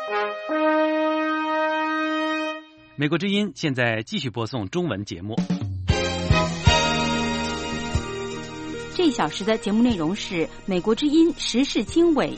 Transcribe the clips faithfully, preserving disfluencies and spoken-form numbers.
美国之音现在继续播送中文节目。 这一小时的节目内容是美国之音时事经纬。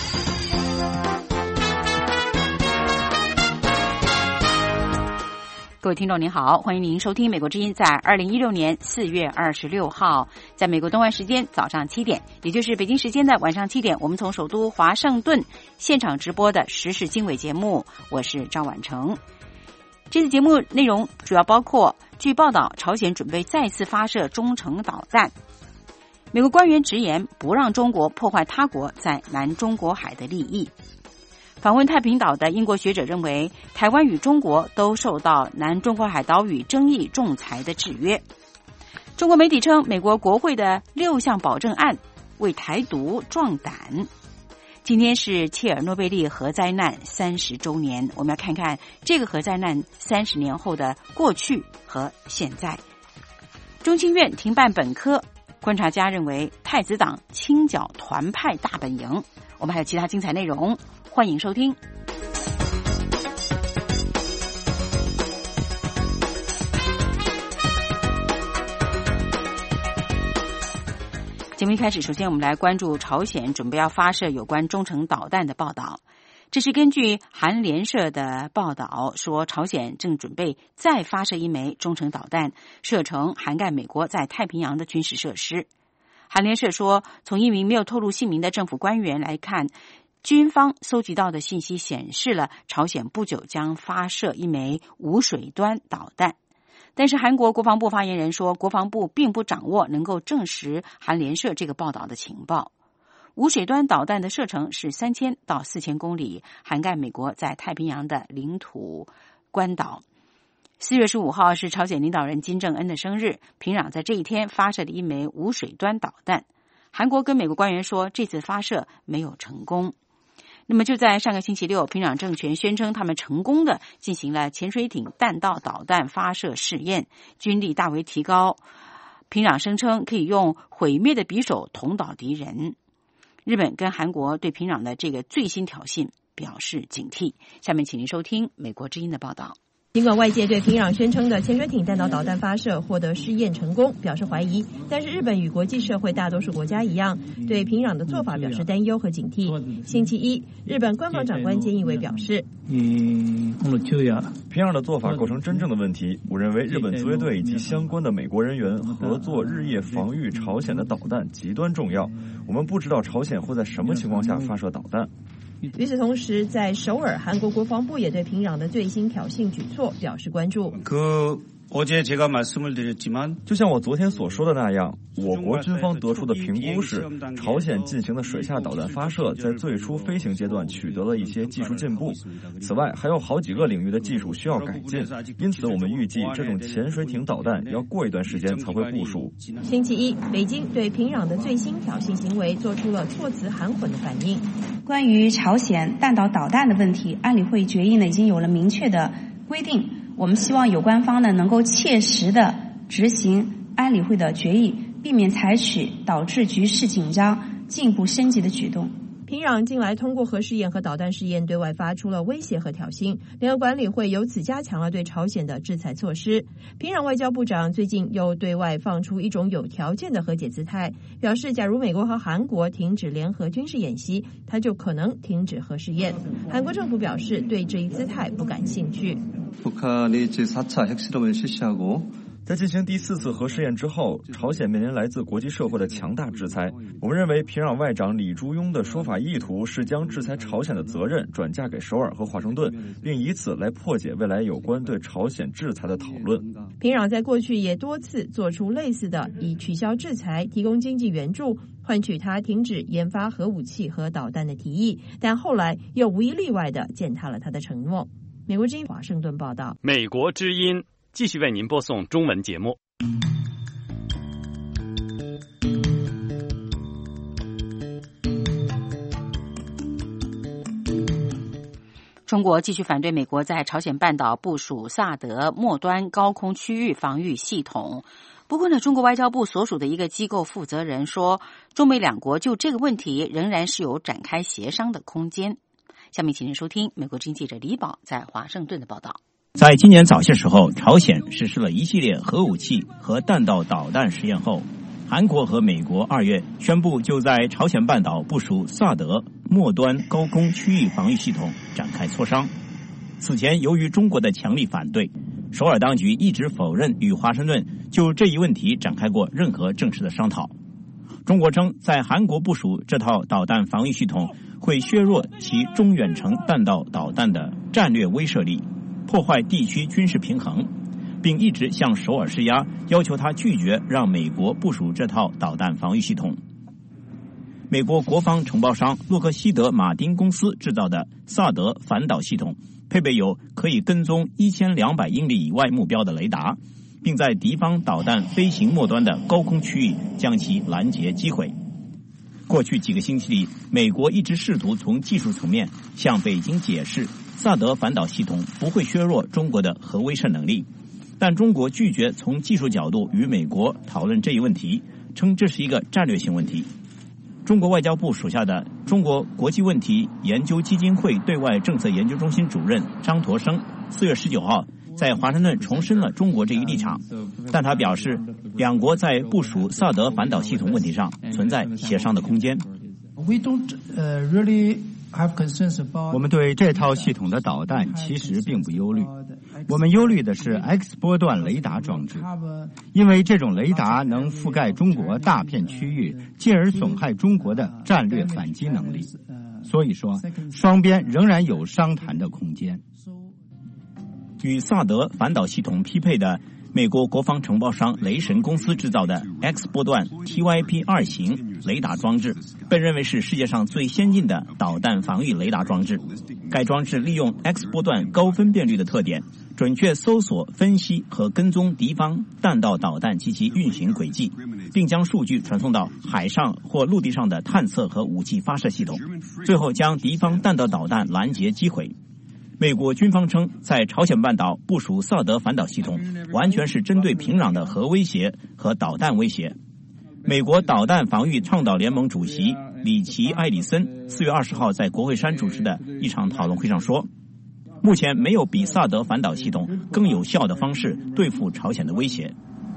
各位听众您好，欢迎您收听美国之音在二零一六年四月二十六号在美国东岸时间早上七点，也就是北京时间的晚上七点，我们从首都华盛顿现场直播的时事经纬节目，我是赵婉成。这次节目内容主要包括，据报道朝鲜准备再次发射中程导弹，美国官员直言不让中国破坏他国在南中国海的利益。访问太平岛的英国学者认为，台湾与中国都受到南中国海岛屿争议仲裁的制约。中国媒体称，美国国会的六项保证案为台独壮胆。今天是切尔诺贝利核灾难三十周年，我们要看看这个核灾难三十年后的过去和现在。中经院停办本科，观察家认为太子党清剿团派大本营。我们还有其他精彩内容，欢迎收听。节目一开始，首先我们来关注朝鲜准备要发射有关中程导弹的报道。这是根据韩联社的报道说，朝鲜正准备再发射一枚中程导弹，射程涵盖美国在太平洋的军事设施。韩联社说，从一名没有透露姓名的政府官员来看，军方搜集到的信息显示了朝鲜不久将发射一枚无水端导弹。但是韩国国防部发言人说，国防部并不掌握能够证实韩联社这个报道的情报。无水端导弹的射程是三千到四千公里，涵盖美国在太平洋的领土关岛。四月十五号是朝鲜领导人金正恩的生日，平壤在这一天发射了一枚无水端导弹。韩国跟美国官员说，这次发射没有成功。那么就在上个星期六，平壤政权宣称他们成功的进行了潜水艇弹道导弹发射试验，军力大为提高。平壤声称可以用毁灭的匕首捅倒敌人。日本跟韩国对平壤的这个最新挑衅表示警惕。下面请您收听美国之音的报道。 尽管外界对平壤宣称的潜水艇弹道导弹发射获得试验成功表示怀疑，但是日本与国际社会大多数国家一样，对平壤的做法表示担忧和警惕。星期一，日本官方长官菅义伟表示， 平壤的做法构成真正的问题。我认为日本自卫队以及相关的美国人员合作日夜防御朝鲜的导弹极端重要。我们不知道朝鲜会在什么情况下发射导弹。 与此同时，在首尔，韩国国防部也对平壤的最新挑衅举措表示关注。 就像我昨天所说的那样，我国军方得出的评估是，朝鲜进行的水下导弹发射在最初飞行阶段取得了一些技术进步，此外还有好几个领域的技术需要改进，因此我们预计这种潜水艇导弹要过一段时间才会部署。 星期一，北京对平壤的最新挑衅行为做出了措辞含混的反应。 关于朝鲜弹道导弹的问题，安理会决议呢已经有了明确的规定，我们希望有关方呢能够切实的执行安理会的决议，避免采取导致局势紧张进一步升级的举动。 平壤近来通过核试验和导弹试验对外发出了威胁和挑衅，联合国安理会由此加强了对朝鲜的制裁措施。平壤外交部长最近又对外放出一种有条件的和解姿态，表示假如美国和韩国停止联合军事演习，他就可能停止核试验。韩国政府表示对这一姿态不感兴趣。 在进行第四次核试验之后，朝鲜面临来自国际社会的强大制裁。我们认为平壤外长李柱庸的说法意图是将制裁朝鲜的责任转嫁给首尔和华盛顿，并以此来破解未来有关对朝鲜制裁的讨论。 平壤在过去也多次做出类似的以取消制裁、提供经济援助换取他停止研发核武器和导弹的提议，但后来又无一例外地践踏了他的承诺。美国之音华盛顿报道。 美国之音继续为您播送中文节目。 中国继续反对美国在朝鲜半岛部署萨德末端高空区域防御系统。不过呢，中国外交部所属的一个机构负责人说，中美两国就这个问题仍然是有展开协商的空间。 下面请您收听美国之音记者李宝在华盛顿的报道。 在今年早些时候，朝鲜实施了一系列核武器和弹道导弹实验后，韩国和美国二月宣布就在朝鲜半岛部署萨德末端高空区域防御系统展开磋商。此前，由于中国的强力反对，首尔当局一直否认与华盛顿就这一问题展开过任何正式的商讨。中国称，在韩国部署这套导弹防御系统会削弱其中远程弹道导弹的战略威慑力，破坏地区军事平衡，并一直向首尔施压，要求他拒绝让美国部署这套导弹防御系统。美国国防承包商洛克希德马丁公司制造的萨德反导系统配备有可以跟踪一千两百英里以外目标的雷达，并在敌方导弹飞行末端的高空区域将其拦截击毁。过去几个星期里，美国一直试图从技术层面向北京解释萨德反导系统不会削弱中国的核威慑能力，但中国拒绝从技术角度与美国讨论这一问题，称这是一个战略性问题。中国外交部属下的中国国际问题研究基金会对外政策研究中心主任张驼生四月十九号在华盛顿重申了中国这一立场，但他表示，两国在部署萨德反导系统问题上存在协商的空间。 我们对这套系统的导弹其实并不忧虑，我们忧虑的是 X 波段雷达装置，因为这种雷达能覆盖中国大片区域，进而损害中国的战略反击能力。所以说，双边仍然有商谈的空间。 与萨德反导系统匹配的美国国防承包商雷神公司制造的 X 波段 T Y P 二 型雷达装置被认为是世界上最先进的导弹防御雷达装置。该装置利用 X 波段高分辨率的特点，准确搜索、分析和跟踪敌方弹道导弹及其运行轨迹，并将数据传送到海上或陆地上的探测和武器发射系统，最后将敌方弹道导弹拦截击毁。美国军方称，在朝鲜半岛部署萨德反导系统完全是针对平壤的核威胁和导弹威胁。美国导弹防御倡导联盟主席里奇·埃里森四月二十号在国会山主持的一场讨论会上说，目前没有比萨德反导系统更有效的方式对付朝鲜的威胁。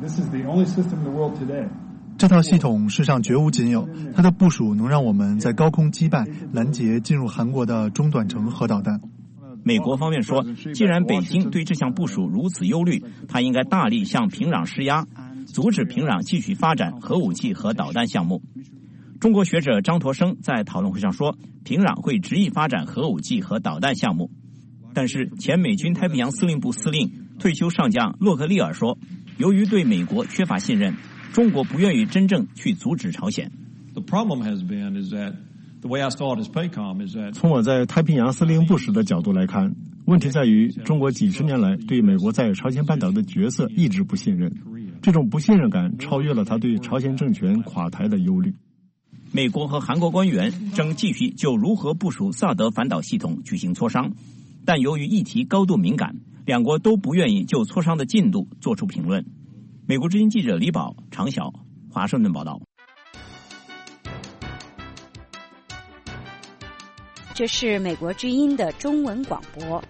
这套系统世上绝无仅有，它的部署能让我们在高空击败、拦截进入韩国的中短程核导弹。 美国方面说，既然北京对这项部署如此忧虑，他应该大力向平壤施压，阻止平壤继续发展核武器和导弹项目。中国学者张驼生在讨论会上说，平壤会执意发展核武器和导弹项目。但是前美军太平洋司令部司令退休上将洛克利尔说，由于对美国缺乏信任，中国不愿意真正去阻止朝鲜。 从我在太平洋司令部时的角度来看，问题在于中国几十年来对美国在朝鲜半岛的角色一直不信任，这种不信任感超越了他对朝鲜政权垮台的忧虑。 美国和韩国官员正继续就如何部署萨德反导系统举行磋商，但由于议题高度敏感，两国都不愿意就磋商的进度做出评论。美国之音记者李宝、常晓，华盛顿报道。 这是美国之音的中文广播。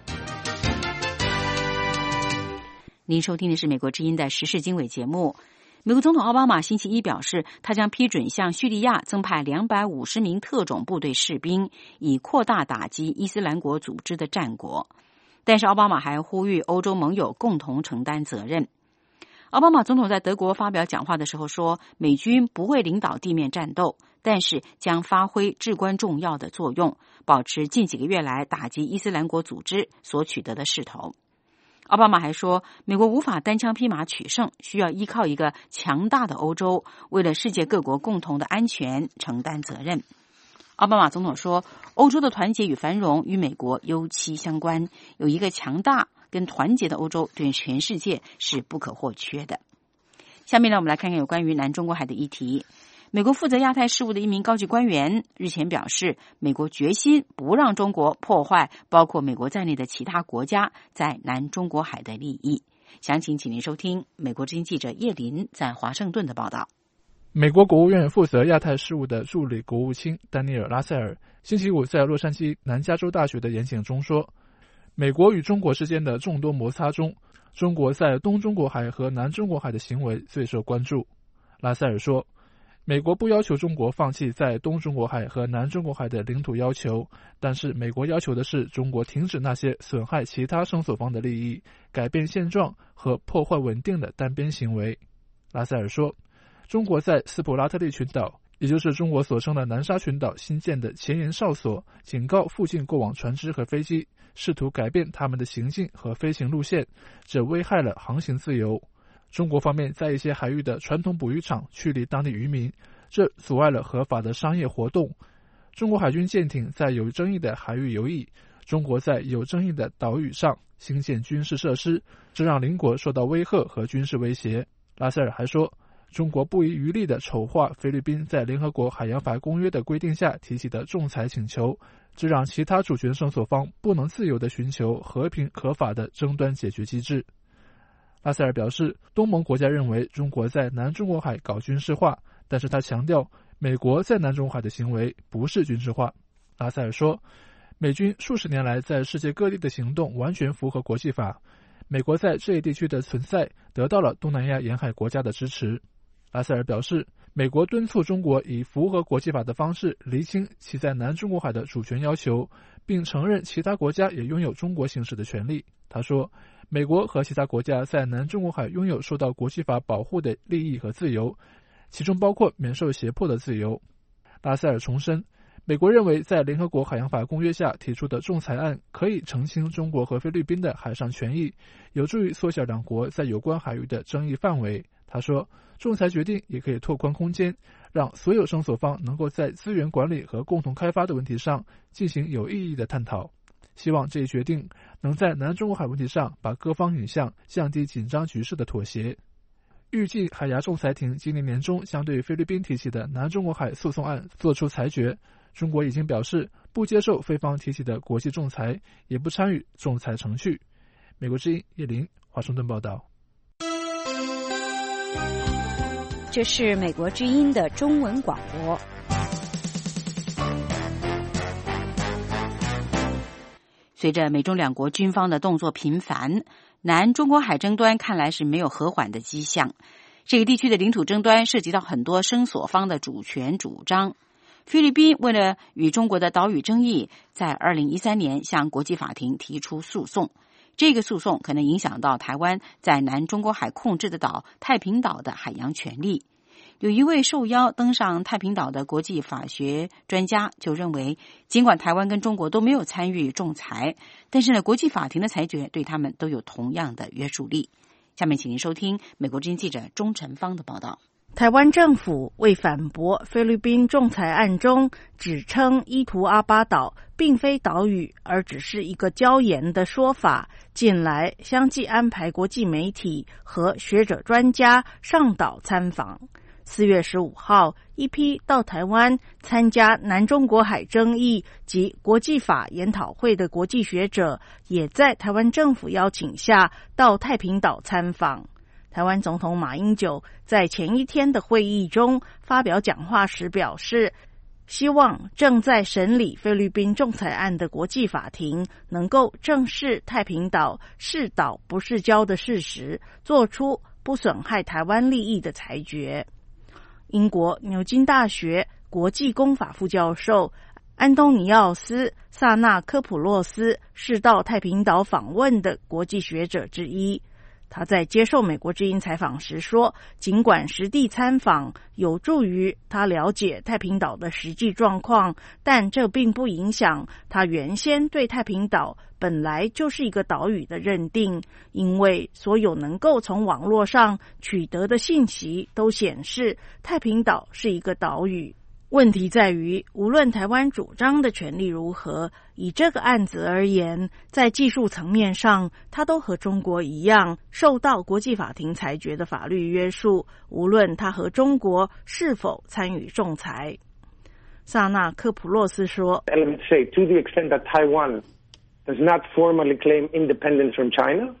您收听的是美国之音的时事经纬节目。美国总统奥巴马星期一表示，他将批准向叙利亚增派两百五十名特种部队士兵，以扩大打击伊斯兰国组织的战果。但是奥巴马还呼吁欧洲盟友共同承担责任。奥巴马总统在德国发表讲话的时候说，美军不会领导地面战斗，但是将发挥至关重要的作用，保持近几个月来打击伊斯兰国组织所取得的势头。奥巴马还说，美国无法单枪匹马取胜，需要依靠一个强大的欧洲，为了世界各国共同的安全承担责任。奥巴马总统说，欧洲的团结与繁荣与美国尤其相关，有一个强大跟团结的欧洲对全世界是不可或缺的。下面呢，我们来看看有关于南中国海的议题。美国负责亚太事务的一名高级官员日前表示，美国决心不让中国破坏包括美国在内的其他国家在南中国海的利益。详情请您收听美国之音记者叶林在华盛顿的报道。 美国国务院负责亚太事务的助理国务卿丹尼尔·拉塞尔星期五在洛杉矶南加州大学的演讲中说，美国与中国之间的众多摩擦中，中国在东中国海和南中国海的行为最受关注。拉塞尔说，美国不要求中国放弃在东中国海和南中国海的领土要求，但是美国要求的是中国停止那些损害其他声索方的利益、改变现状和破坏稳定的单边行为。拉塞尔说，中国在斯普拉特利群岛，也就是中国所称的南沙群岛新建的前沿哨所，警告附近过往船只和飞机，试图改变他们的行进和飞行路线，这危害了航行自由。中国方面在一些海域的传统捕鱼场驱离当地渔民，这阻碍了合法的商业活动。中国海军舰艇在有争议的海域游弋，中国在有争议的岛屿上兴建军事设施，这让邻国受到威吓和军事威胁。拉塞尔还说，中国不遗余力地丑化菲律宾在联合国海洋法公约的规定下提起的仲裁请求，这让其他主权声索方不能自由地寻求和平合法的争端解决机制。拉塞尔表示，东盟国家认为中国在南中国海搞军事化，但是他强调美国在南中国海的行为不是军事化。拉塞尔说，美军数十年来在世界各地的行动完全符合国际法，美国在这一地区的存在得到了东南亚沿海国家的支持。拉塞尔表示，美国敦促中国以符合国际法的方式厘清其在南中国海的主权要求，并承认其他国家也拥有中国行使的权利。他说，美国和其他国家在南中国海拥有受到国际法保护的利益和自由，其中包括免受胁迫的自由。拉塞尔重申，美国认为在联合国海洋法公约下提出的仲裁案可以澄清中国和菲律宾的海上权益，有助于缩小两国在有关海域的争议范围。他说，仲裁决定也可以拓宽空间，让所有声索方能够在资源管理和共同开发的问题上进行有意义的探讨。希望这一决定能在南中国海问题上把各方引向降低紧张局势的妥协。预计海牙仲裁庭今年年中将对菲律宾提起的南中国海诉讼案作出裁决。中国已经表示不接受菲方提起的国际仲裁，也不参与仲裁程序。美国之音叶林华盛顿报道。 这是美国之音的中文广播。 随着美中两国军方的动作频繁，南中国海争端看来是没有和缓的迹象。这个地区的领土争端涉及到很多声索方的主权主张。菲律宾为了与中国的岛屿争议，在二零一三年向国际法庭提出诉讼。这个诉讼可能影响到台湾在南中国海控制的岛太平岛的海洋权利。有一位受邀登上太平岛的国际法学专家就认为，尽管台湾跟中国都没有参与仲裁，但是呢，国际法庭的裁决对他们都有同样的约束力。下面请您收听美国之音记者钟晨芳的报道。 台湾政府为反驳菲律宾仲裁案中指称伊图阿巴岛并非岛屿，而只是一个礁岩的说法，近来相继安排国际媒体和学者专家上岛参访。四月十五号，一批到台湾参加南中国海争议及国际法研讨会的国际学者，也在台湾政府邀请下到太平岛参访。台湾总统马英九在前一天的会议中发表讲话时表示，希望正在审理菲律宾仲裁案的国际法庭能够正视太平岛是岛不是礁的事实，做出不损害台湾利益的裁决。英国牛津大学国际公法副教授安东尼奥斯·萨纳科普洛斯是到太平岛访问的国际学者之一。他在接受美国之音采访时说，尽管实地参访有助于他了解太平岛的实际状况，但这并不影响他原先对太平岛本来就是一个岛屿的认定，因为所有能够从网络上取得的信息都显示太平岛是一个岛屿。问题在于，无论台湾主张的权利如何，以这个案子而言，在技术层面上，它都和中国一样受到国际法庭裁决的法律约束，无论它和中国是否参与仲裁。萨纳科普洛斯说 I would say to the extent that Taiwan does not formally claim independence from China,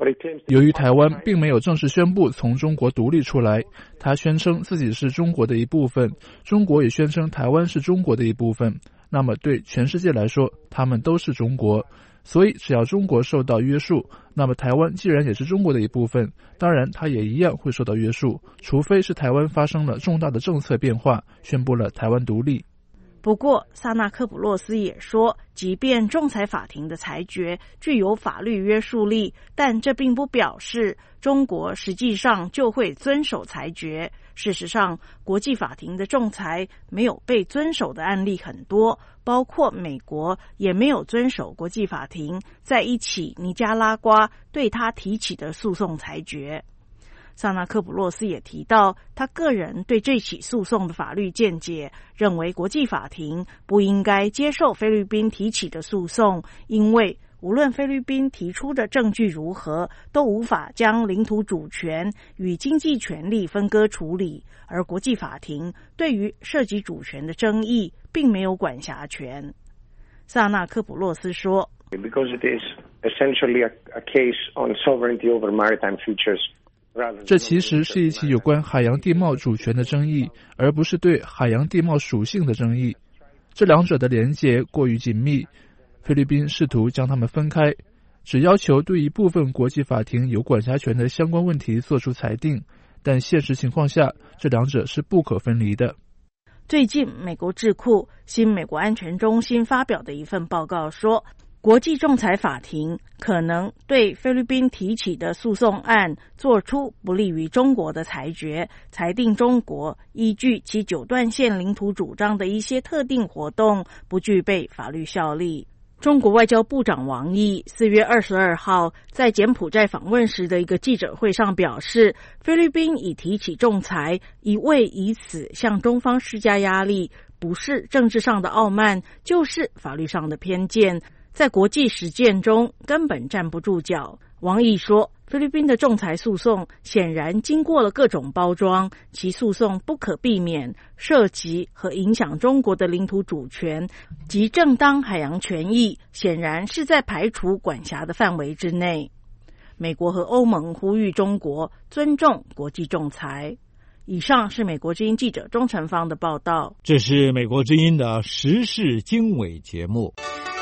由于台湾并没有正式宣布从中国独立出来，他宣称自己是中国的一部分，中国也宣称台湾是中国的一部分，那么对全世界来说，他们都是中国。所以只要中国受到约束，那么台湾既然也是中国的一部分，当然它也一样会受到约束，除非是台湾发生了重大的政策变化，宣布了台湾独立。 不过萨纳科普洛斯也说，即便仲裁法庭的裁决具有法律约束力，但这并不表示中国实际上就会遵守裁决。事实上，国际法庭的仲裁没有被遵守的案例很多，包括美国也没有遵守国际法庭在一起尼加拉瓜对他提起的诉讼裁决。萨纳科普洛斯也提到，他个人对这起诉讼的法律见解，认为国际法庭不应该接受菲律宾提起的诉讼，因为无论菲律宾提出的证据如何，都无法将领土主权与经济权利分割处理，而国际法庭对于涉及主权的争议并没有管辖权。萨纳科普洛斯说 Because it is essentially a, a case on sovereignty over maritime features. 这其实是一起有关海洋地貌主权的争议，而不是对海洋地貌属性的争议。这两者的连结过于紧密，菲律宾试图将它们分开，只要求对一部分国际法庭有管辖权的相关问题做出裁定，但现实情况下，这两者是不可分离的。 最近，美国智库新美国安全中心发表的一份报告说，国际仲裁法庭可能对菲律宾提起的诉讼案做出不利于中国的裁决，裁定中国依据其九段线领土主张的一些特定活动不具备法律效力。中国外交部长王毅四月二十二号在柬埔寨访问时的一个记者会上表示，菲律宾已提起仲裁，一味以此向中方施加压力，不是政治上的傲慢，就是法律上的偏见，在国际实践中根本站不住脚。王毅说，菲律宾的仲裁诉讼显然经过了各种包装，其诉讼不可避免涉及和影响中国的领土主权及正当海洋权益，显然是在排除管辖的范围之内。美国和欧盟呼吁中国尊重国际仲裁。以上是美国之音记者钟成芳的报道。 这是美国之音的时事经纬节目。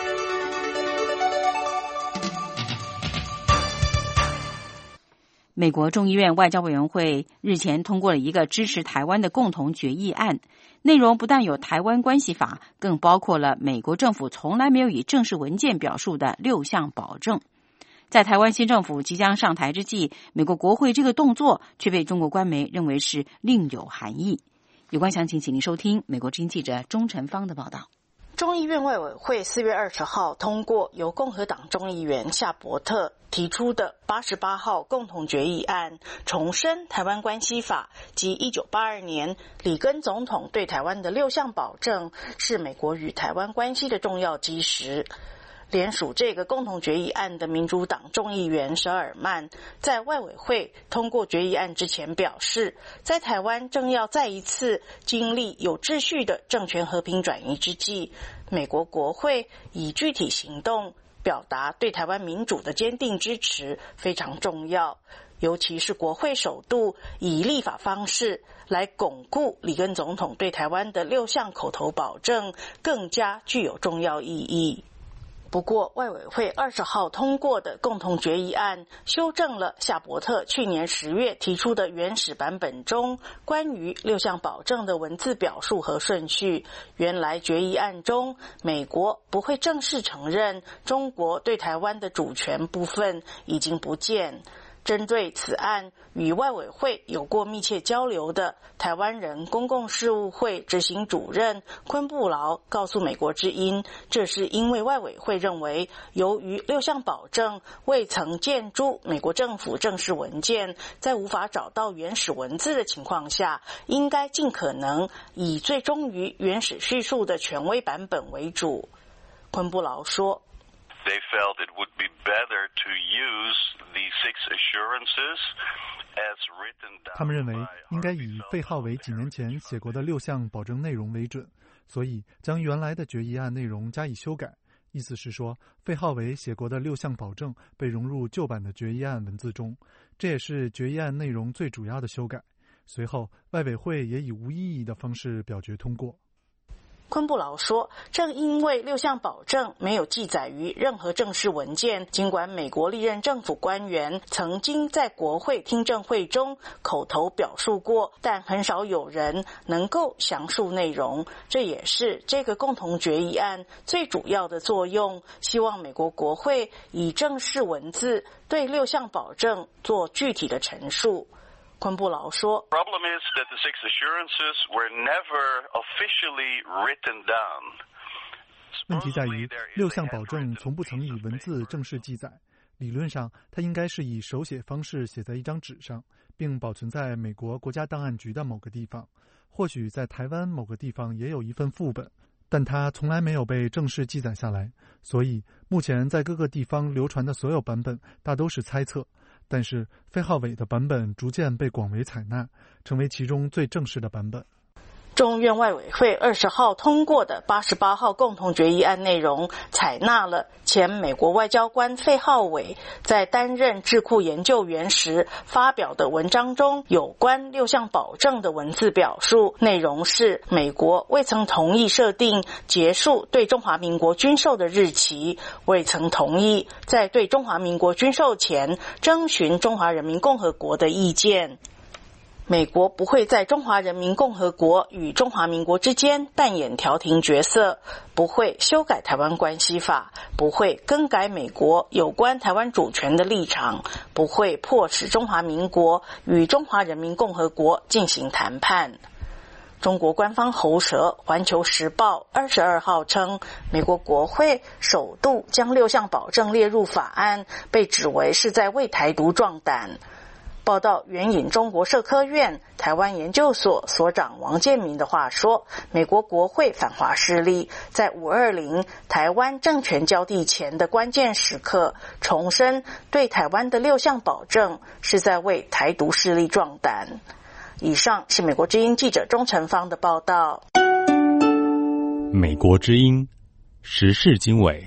美国众议院外交委员会日前通过了一个支持台湾的共同决议案，内容不但有台湾关系法，更包括了美国政府从来没有以正式文件表述的六项保证。在台湾新政府即将上台之际，美国国会这个动作却被中国官媒认为是另有含义。有关详情，请您收听美国之音记者钟成芳的报道。 众议院外委会四月二十号通过由共和党众议员夏伯特提出的八十八号共同决议案，重申台湾关系法及一九八二年里根总统对台湾的六项保证，是美国与台湾关系的重要基石。联署这个共同决议案的民主党众议员舍尔曼在外委会通过决议案之前表示，在台湾正要再一次经历有秩序的政权和平转移之际，美国国会以具体行动表达对台湾民主的坚定支持非常重要，尤其是国会首度以立法方式来巩固里根总统对台湾的六项口头保证，更加具有重要意义。不过，外委会二十号通过的共同决议案修正了夏伯特去年十月提出的原始版本中关于六项保证的文字表述和顺序。原来决议案中，美国不会正式承认中国对台湾的主权部分已经不见。针对此案，与外委会有过密切交流的台湾人公共事务会执行主任昆布劳告诉美国之音，这是因为外委会认为，由于六项保证未曾见诸美国政府正式文件，在无法找到原始文字的情况下，应该尽可能以最忠于原始叙述的权威版本为主。昆布劳说 They felt it would be better to use the six assurances as written down. 他们认为应该以废号为几年前写过的六项保证内容为准，所以将原来的决议案内容加以修改， 意思是说，费浩伟写过的六项保证被融入旧版的决议案文字中，这也是决议案内容最主要的修改。随后，外委会也以无异议的方式表决通过。 昆布劳说，正因为六项保证没有记载于任何正式文件，尽管美国历任政府官员曾经在国会听证会中口头表述过，但很少有人能够详述内容。这也是这个共同决议案最主要的作用，希望美国国会以正式文字对六项保证做具体的陈述。昆布劳说 Problem is that the six assurances were never officially written down. 问题在于，六项保证从不曾以文字正式记载。理论上，它应该是以手写方式写在一张纸上，并保存在美国国家档案局的某个地方。或许在台湾某个地方也有一份副本，但它从来没有被正式记载下来。所以，目前在各个地方流传的所有版本大都是猜测。但是费浩伟的版本逐渐被广为采纳，成为其中最正式的版本。 众院外委会二十号通过的八十八号共同决议案内容，采纳了前美国外交官费浩伟在担任智库研究员时发表的文章中有关六项保证的文字表述，内容是美国未曾同意设定结束对中华民国军售的日期，未曾同意在对中华民国军售前征询中华人民共和国的意见。美国不会在中华人民共和国与中华民国之间扮演调停角色，不会修改台湾关系法，不会更改美国有关台湾主权的立场，不会迫使中华民国与中华人民共和国进行谈判。中国官方喉舌《环球时报》二十二号称，美国国会首度将六项保证列入法案，被指为是在为台独壮胆。报道援引中国社科院台湾研究所所长王建民的话说，美国国会反华势力在五二零台湾政权交替前的关键时刻，重申对台湾的六项保证是在为台独势力壮胆。以上是美国之音记者钟成芳的报道。 美国之音时事经纬。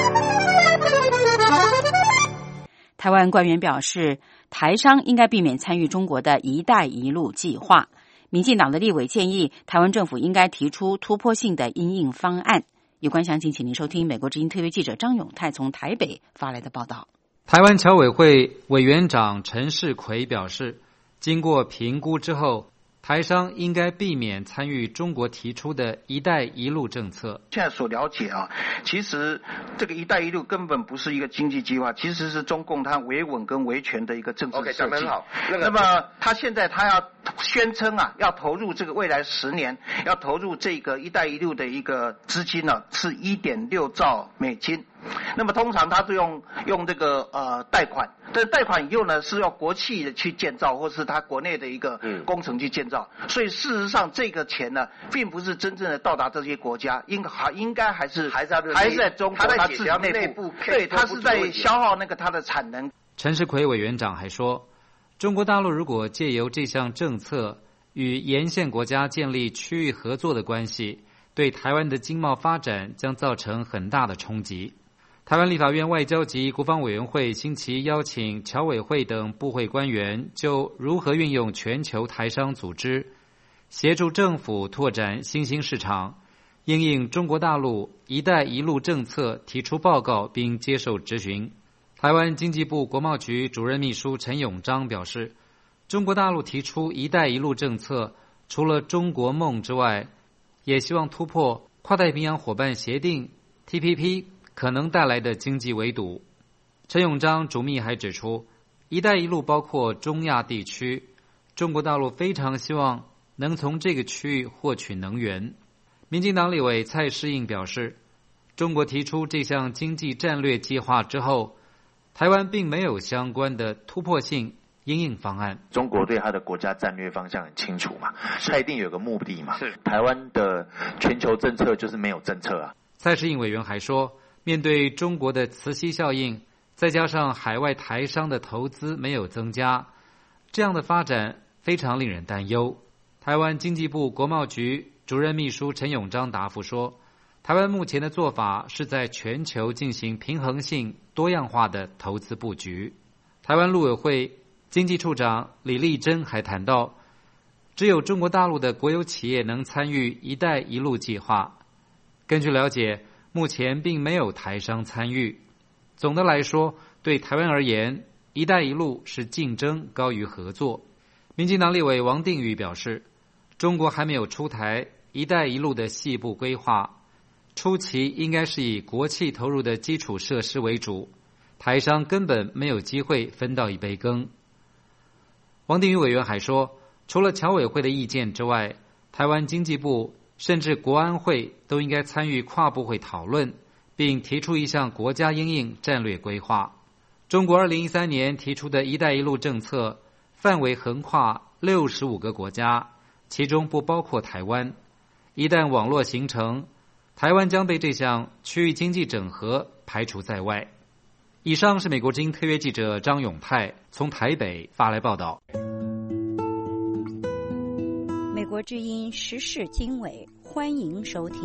台湾官员表示，台商应该避免参与中国的一带一路计划。民进党的立委建议，台湾政府应该提出突破性的因应方案。有关详情，请您收听美国之音特约记者张永泰从台北发来的报道。 台湾侨委会委员长陈世奎表示，经过评估之后，台商应该避免参与中国提出的一带一路政策。 现在所了解啊，其实这个一带一路根本不是一个经济计划，其实是中共它维稳跟维权的一个政治设计。OK， 讲得很好。那, 那么他现在他要宣称啊，要投入这个未来十年，要投入这个一带一路的一个资金呢、啊，是 一点六兆美金。那么通常他都用用这个呃贷款，但是贷款以后呢是要国企去建造，或是他国内的一个工程去建造，嗯、所以事实上这个钱呢，并不是真正的到达这些国家，应还应该还是还是还是在中国他自己内部，对，他是在消耗那个他的产能。 陈世奎委员长还说，中国大陆如果借由这项政策与沿线国家建立区域合作的关系，对台湾的经贸发展将造成很大的冲击。台湾立法院外交及国防委员会星期邀请侨委会等部会官员，就如何运用全球台商组织，协助政府拓展新兴市场，因应中国大陆一带一路政策提出报告并接受质询。台湾经济部国贸局主任秘书陈永章表示，中国大陆提出一带一路政策，除了中国梦之外，也希望突破跨太平洋伙伴协定 T P P 可能带来的经济围堵。陈永章主秘还指出，一带一路包括中亚地区，中国大陆非常希望能从这个区域获取能源。民进党立委蔡适应表示，中国提出这项经济战略计划之后，台湾并没有相关的突破性因应方案。 中国对他的国家战略方向很清楚嘛，他一定有个目的嘛。是台湾的全球政策就是没有政策啊。 蔡适应委员还说，面对中国的磁吸效应，再加上海外台商的投资没有增加，这样的发展非常令人担忧。台湾经济部国贸局主任秘书陈永章答复说， 台湾目前的做法是在全球进行平衡性、多样化的投资布局。台湾陆委会经济处长李丽珍还谈到，只有中国大陆的国有企业能参与“一带一路”计划。根据了解，目前并没有台商参与。总的来说，对台湾而言，“一带一路”是竞争高于合作。民进党立委王定宇表示，中国还没有出台“一带一路”的细部规划，初期应该是以国企投入的基础设施为主，台商根本没有机会分到一杯羹。王定宇委员还说，除了侨委会的意见之外，台湾经济部甚至国安会都应该参与跨部会讨论，并提出一项国家因应战略规划。中国二零一三年提出的一带一路政策范围横跨六十五个国家，其中不包括台湾。一旦网络形成，台湾将被这项区域经济整合排除在外。以上是美国之音特约记者张永泰从台北发来报道。 美国之音时事经纬，欢迎收听。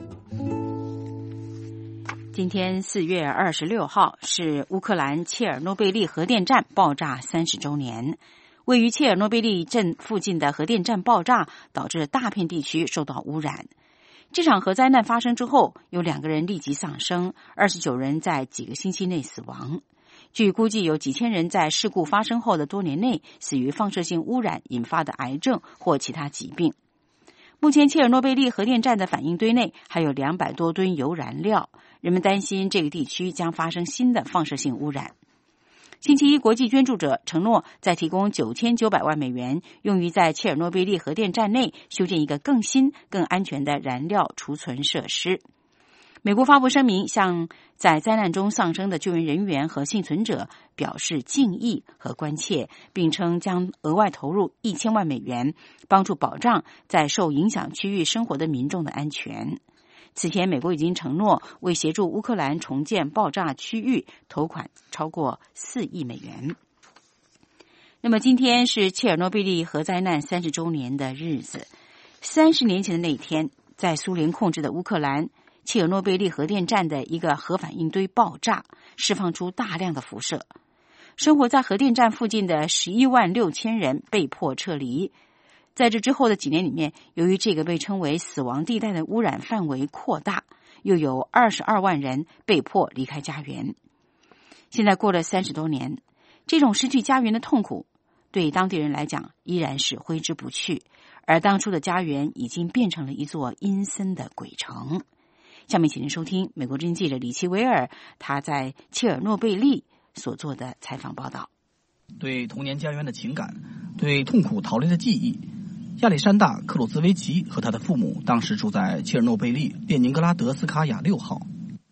今天四月二十六号是乌克兰切尔诺贝利核电站爆炸三十周年。位于切尔诺贝利镇附近的核电站爆炸，导致大片地区受到污染。这场核灾难发生之后，有两个人立即丧生，二十九人在几个星期内死亡。据估计，有几千人在事故发生后的多年内死于放射性污染引发的癌症或其他疾病。目前，切尔诺贝利核电站的反应堆内还有两百多吨铀燃料，人们担心这个地区将发生新的放射性污染。星期一，国际捐助者承诺再提供九千九百万美元，用于在切尔诺贝利核电站内修建一个更新、更安全的燃料储存设施。美国发布声明，向在灾难中丧生的救援人员和幸存者表示敬意和关切，并称将额外投入一千万美元，帮助保障在受影响区域生活的民众的安全。此前，美国已经承诺为协助乌克兰重建爆炸区域投款超过四亿美元。那么，今天是切尔诺贝利核灾难三十周年的日子。三十年前的那一天，在苏联控制的乌克兰，切尔诺贝利核电站的一个核反应堆爆炸，释放出大量的辐射。生活在核电站附近的十一万六千人被迫撤离。在这之后的几年里面，由于这个被称为死亡地带的污染范围扩大，又有二十二万人被迫离开家园。现在过了三十多年，这种失去家园的痛苦对当地人来讲依然是挥之不去，而当初的家园已经变成了一座阴森的鬼城。下面请您收听美国之音记者李奇维尔他在切尔诺贝利所做的采访报道。 对童年家园的情感，对痛苦逃离的记忆，亚历山大·克鲁兹维奇和他的父母当时住在切尔诺贝利列宁格拉德斯卡娅六号。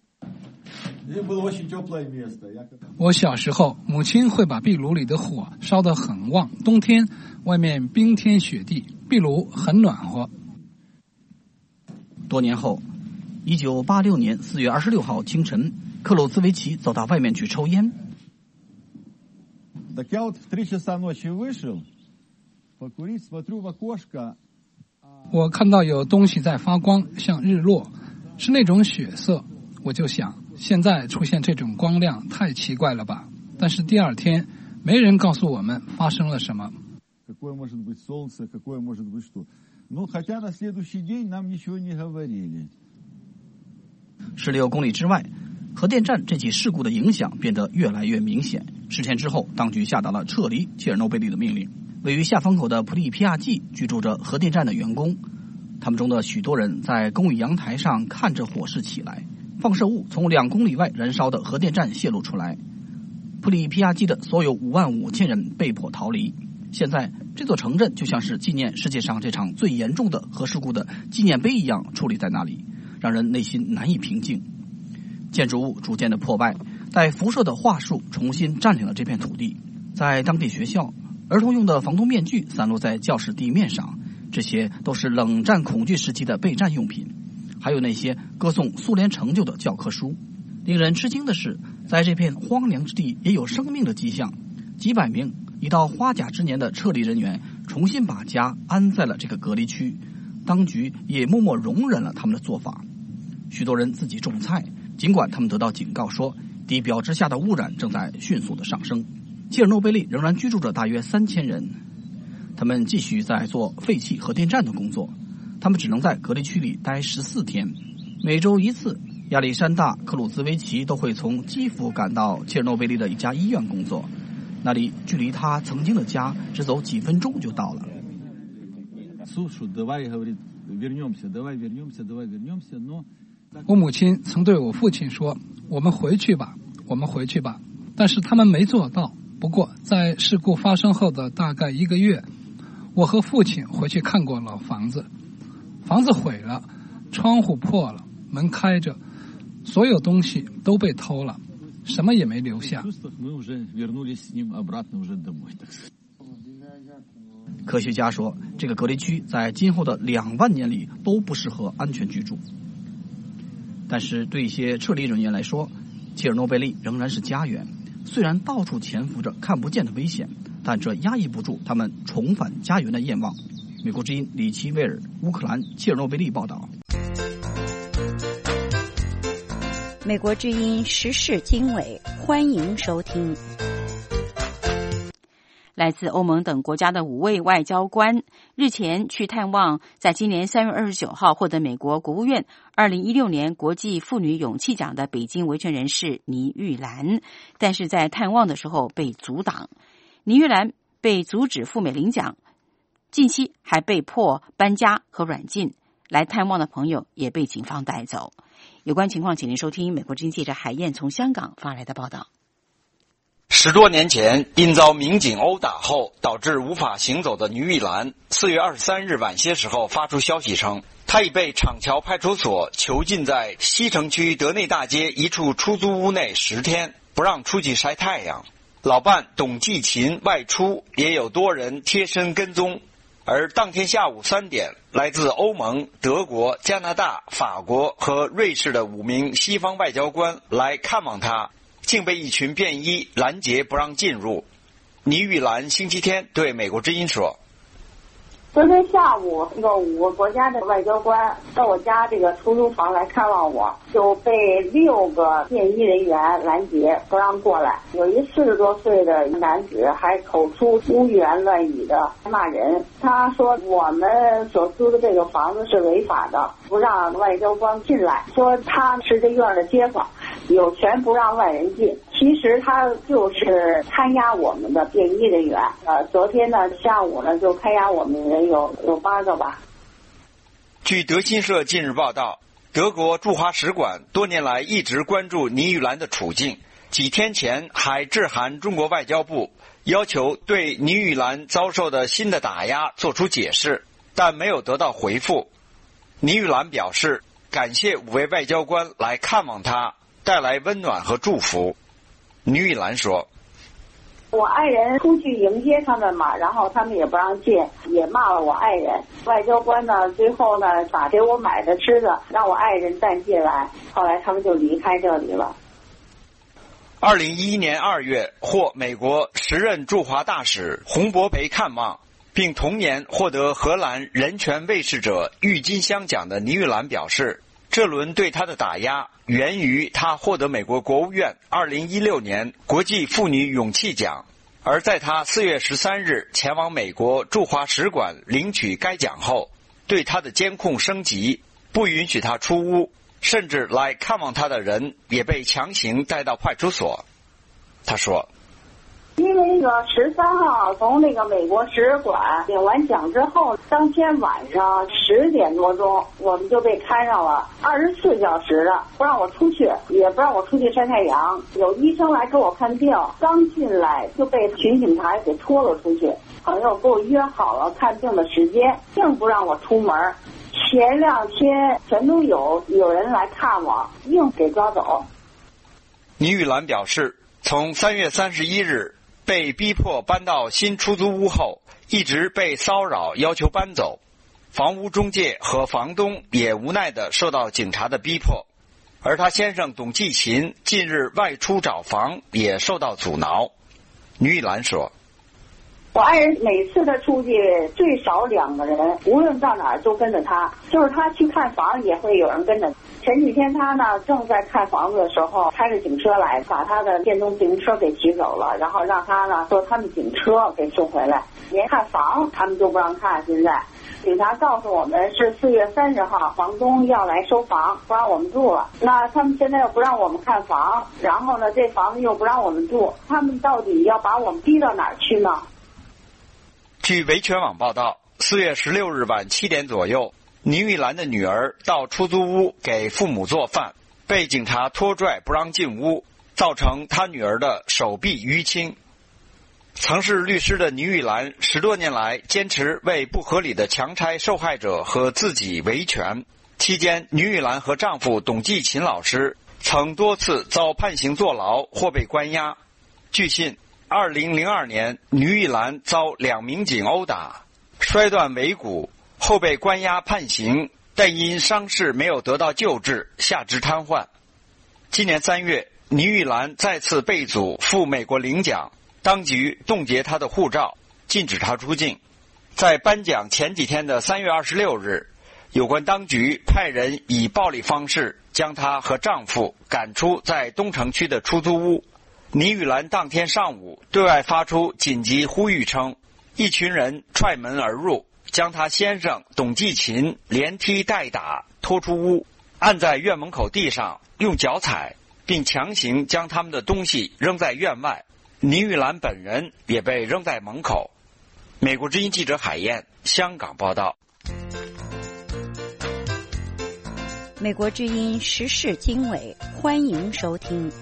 我小时候，母亲会把壁炉里的火烧得很旺，冬天外面冰天雪地，壁炉很暖和。 多年后，一九八六年四月二十六号清晨，克鲁兹维奇走到外面去抽烟。 我看到有东西在发光，像日落，是那种血色。我就想，现在出现这种光亮太奇怪了吧？但是第二天，没人告诉我们发生了什么。 十六公里之外，核电站这起事故的影响变得越来越明显。十天之后，当局下达了撤离切尔诺贝利的命令。位于下风口的普利皮亚季居住着核电站的员工，他们中的许多人在公寓阳台上看着火势起来，放射物从两公里外燃烧的核电站泄露出来。普利皮亚季的所有五万五千人被迫逃离。现在这座城镇就像是纪念世界上这场最严重的核事故的纪念碑一样矗立在那里，让人内心难以平静。建筑物逐渐的破败，带辐射的桦树重新占领了这片土地。在当地学校，儿童用的防毒面具散落在教室地面上，这些都是冷战恐惧时期的备战用品。还有那些歌颂苏联成就的教科书。令人吃惊的是，在这片荒凉之地也有生命的迹象。几百名已到花甲之年的撤离人员重新把家安在了这个隔离区，当局也默默容忍了他们的做法。 许多人自己种菜，尽管他们得到警告说地表之下的污染正在迅速的上升。切尔诺贝利仍然居住着大约三千人，他们继续在做废弃核电站的工作，他们只能在隔离区里待十四天，每周一次。亚历山大·克鲁兹维奇都会从基辅赶到切尔诺贝利的一家医院工作，那里距离他曾经的家只走几分钟就到了。 我母亲曾对我父亲说：“我们回去吧，我们回去吧。”但是他们没做到。不过，在事故发生后的大概一个月，我和父亲回去看过老房子，房子毁了，窗户破了，门开着，所有东西都被偷了，什么也没留下。 科学家说，这个隔离区在今后的两万年里都不适合安全居住。但是对一些撤离人员来说，切尔诺贝利仍然是家园。虽然到处潜伏着看不见的危险，但这压抑不住他们重返家园的愿望。美国之音李奇威尔，乌克兰切尔诺贝利报道。 美国之音时事经纬，欢迎收听。 来自欧盟等国家的五位外交官日前去探望在今年三月二十九号获得美国国务院二零一六年国际妇女勇气奖的北京维权人士倪玉兰，但是在探望的时候被阻挡。倪玉兰被阻止赴美领奖，近期还被迫搬家和软禁，来探望的朋友也被警方带走。有关情况，请您收听美国之音记者海燕从香港发来的报道。 十多年前，因遭民警殴打后导致无法行走的倪玉兰，四月二十三日晚些时候发出消息称，她已被厂桥派出所囚禁在西城区德内大街一处出租屋内十天，不让出去晒太阳。老伴董继勤外出，也有多人贴身跟踪。而当天下午三点，来自欧盟、德国、加拿大、法国和瑞士的五名西方外交官来看望他，竟被一群便衣拦截不让进入。倪玉兰星期天对美国之音说， 昨天下午，那个五个国家的外交官到我家这个出租房来看望我，就被六个便衣人员拦截，不让过来。有一四十多岁的男子还口出污言乱语的骂人。他说我们所租的这个房子是违法的，不让外交官进来，说他是这院的街坊，有权不让外人进。其实他就是看押我们的便衣人员。呃，昨天呢下午呢就看押我们人有有八个吧。 据德新社近日报道，德国驻华使馆多年来一直关注倪玉兰的处境，几天前还致函中国外交部，要求对倪玉兰遭受的新的打压做出解释，但没有得到回复。倪玉兰表示感谢五位外交官来看望她，带来温暖和祝福。倪玉兰说， 我爱人出去迎接他们嘛，然后他们也不让进，也骂了我爱人。外交官呢最后呢把给我买的吃的让我爱人带进来，后来他们就离开这里了。 二零一一年二月获美国时任驻华大使洪博培看望，并同年获得荷兰人权卫士者郁金香奖的倪玉兰表示，这轮对她的打压源于她获得美国国务院二零一六年国际妇女勇气奖，而在她四月十三日前往美国驻华使馆领取该奖后，对她的监控升级，不允许她出屋，甚至来看望她的人也被强行带到派出所。她说， 因为那个十三号从那个美国使馆领完奖之后，当天晚上十点多钟，我们就被看上了二十四小时的，不让我出去，也不让我出去晒太阳。有医生来给我看病，刚进来就被巡警察给拖了出去。朋友给我约好了看病的时间，并不让我出门。前两天全都有有人来看我，硬给抓走。 倪玉兰表示，从三月三十一日被逼迫搬到新出租屋后，一直被骚扰，要求搬走。房屋中介和房东也无奈地受到警察的逼迫，而他先生董继勤近日外出找房也受到阻挠。倪玉兰说， 我爱人每次他出去最少两个人，无论到哪儿都跟着他，就是他去看房也会有人跟着。前几天他呢正在看房子的时候，开着警车来，把他的电动自行车给骑走了，然后让他呢说他们警车给送回来，连看房他们都不让看。现在警察告诉我们是四月三十号房东要来收房，不让我们住了。那他们现在又不让我们看房，然后呢这房子又不让我们住，他们到底要把我们逼到哪儿去呢？ 据维权网报道，四月十六日晚七点左右，倪玉兰的女儿到出租屋给父母做饭，被警察拖拽不让进屋，造成她女儿的手臂淤青。曾是律师的倪玉兰十多年来坚持为不合理的强拆受害者和自己维权。期间，倪玉兰和丈夫董继勤老师曾多次遭判刑坐牢或被关押。据信，二零零二年，倪玉兰遭两民警殴打，摔断尾骨，后被关押判刑，但因伤势没有得到救治，下肢瘫痪。今年三月，倪玉兰再次被阻赴美国领奖，当局冻结她的护照，禁止她出境。在颁奖前几天的三月二十六日，有关当局派人以暴力方式将她和丈夫赶出在东城区的出租屋。倪玉兰当天上午对外发出紧急呼吁称，一群人踹门而入，将她先生董继勤连踢带打，拖出屋，按在院门口地上，用脚踩，并强行将他们的东西扔在院外。倪玉兰本人也被扔在门口。美国之音记者海燕，香港报道。 美国之音时事经纬，欢迎收听。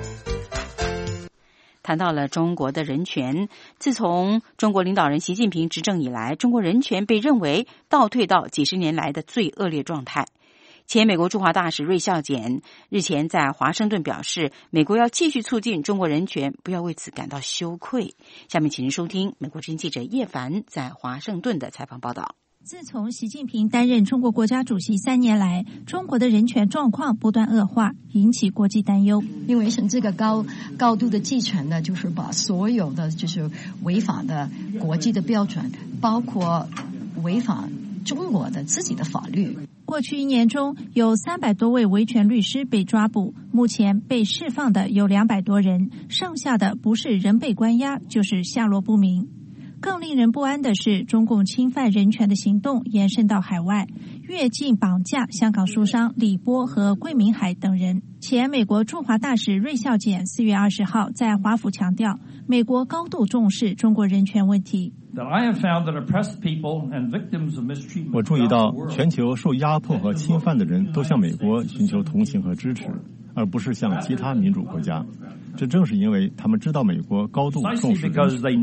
谈到了中国的人权，自从中国领导人习近平执政以来，中国人权被认为倒退到几十年来的最恶劣状态。前美国驻华大使瑞孝俭日前在华盛顿表示，美国要继续促进中国人权，不要为此感到羞愧。下面请您收听美国之音记者叶凡在华盛顿的采访报道。 自从习近平担任中国国家主席三年来，中国的人权状况不断恶化，引起国际担忧。 因为是这个高高度的继承呢，就是把所有的就是违法的国际的标准，包括违反中国的自己的法律。 过去一年中，有三百多位维权律师被抓捕，目前被释放的有两百多人，剩下的不是人被关押，就是下落不明。更令人不安的是，中共侵犯人权的行动延伸到海外，越境绑架香港书商李波和桂明海等人。前美国驻华大使瑞孝俭四月二十号在华府强调，美国高度重视中国人权问题。 我注意到，全球受压迫和侵犯的人都向美国寻求同情和支持，而不是向其他民主国家。这正是因为他们知道美国高度重视人权。